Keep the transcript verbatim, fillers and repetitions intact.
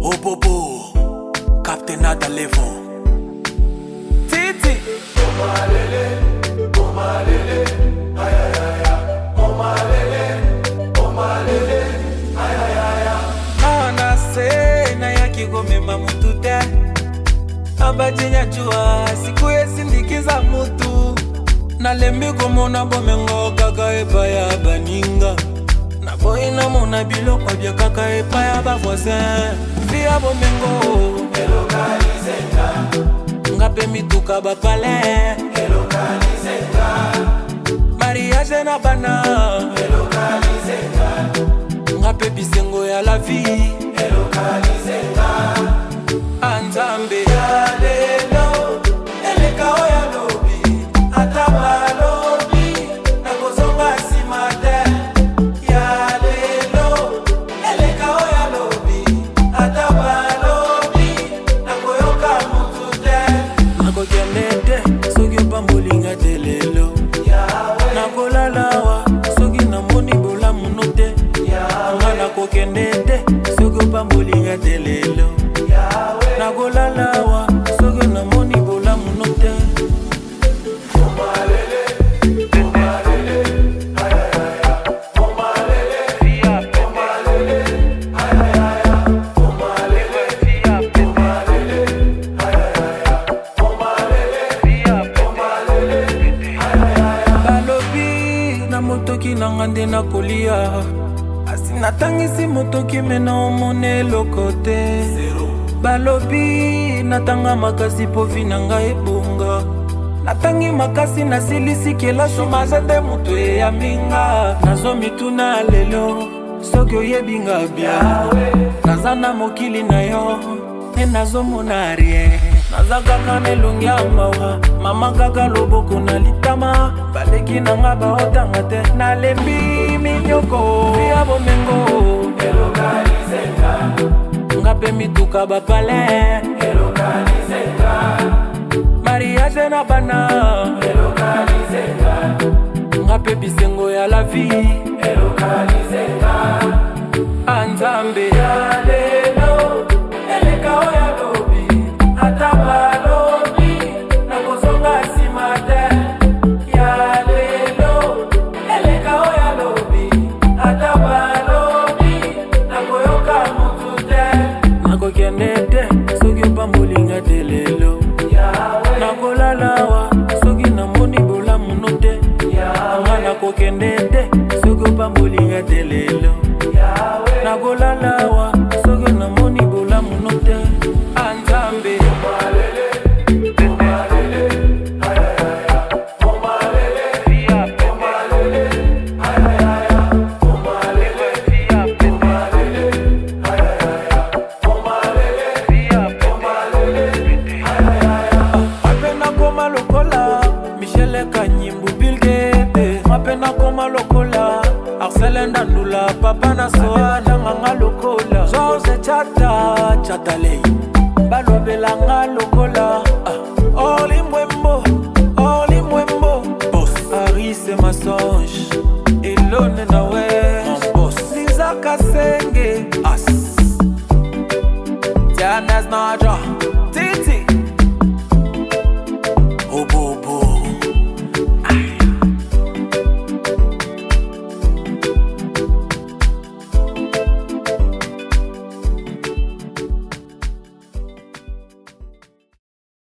Opopo, Captain Nada Levo. Titi. Omalele, omalele, ay ay ay ay. Omalele, omalele, ay ay ay ay. Ana se na yaki gomema mutu te. Abajenya jua siku yesindikiza mutu. Nalembi komona bomengo kaka epa ya baninga. Na boy na mona biloko bia kaka epa ya ba voisin. Via bomengo Elokalizenga, ngape mituka ba palais. elokalizenga, Mariage na bana. elokalizenga, Ngape bisengo ya la vie. elokalizenga. Anzambe Ya lelo, eleka oya lobi, ataba lobi, nakozonga sima te. Ya lelo, eleka oya lobi, ataba lobi, nakoyoka mutu te. nakokende te soki opambolinga te lelo. Yahweh, Nakolalawa soki namoni bolamu no te. Nga nakokende te soki opambolinga te lelo. Yahweh, Nakolalawa soki namoni bolamu no te. omalele, omalele, ay ay ay ay. Omalele, omalele, ay ay ay ay. Omalele, omalele, ay ay ay ay. Omalele, omalele, ay ay ay ay. Balobi na motoki nanga nde nakolia. Asi natangisi motoki mena omone eloko te. Balobi natanga makasi po vi na ngai ebonga. Natangi makasi nasilisi kelasho maza nde mutu eyaminga. Nazomituna lelo soki oyebinga bia. Naza na mokili na yo e nazomona rien. Naza kaka nelongi ya mawa, mama kaka loboko na litama. Baleki na nga baotanga te, nalembi minyoko via bomengo. Elokalizenga, Ngape mituka ba palais. elokalizenga, Mariage na bana. elokalizenga, Ngape bisengo ya la vie. elokalizenga. Anzambe Ya lelo, eleka oya lobi, ataba lobi, nakozonga sima te. Ya lelo, eleka oya lobi, ataba lobi, nakoyoka mutu te. nakokende te soki opambolinga te lelo. Yahweh, Nakolalawa soki namoni bolamu no te. Nga Yahweh, nakokende te soki opambolinga te lelo. Yahweh, Nakolalawa soki namoni bolamu no te. Anzambe omalele, omalele, ay ay ay ay. Omalele, omalele, ay ay ay ay. Omalele, omalele, ay ay ay ay. Omalele, omalele, ay ay ay ay. Mapena koma lokola Michel Kanyimbu Bill Gates. Mapena koma lokola Arsèle Ndandula Papa na soa Nanga lokola Jose Chata Chatalei Balobela nga lokola ah. Orly Mwembo Orly Mwembo Boss Aris Masonge Elone nawe Boss Liza Kasenge As Tianas Naja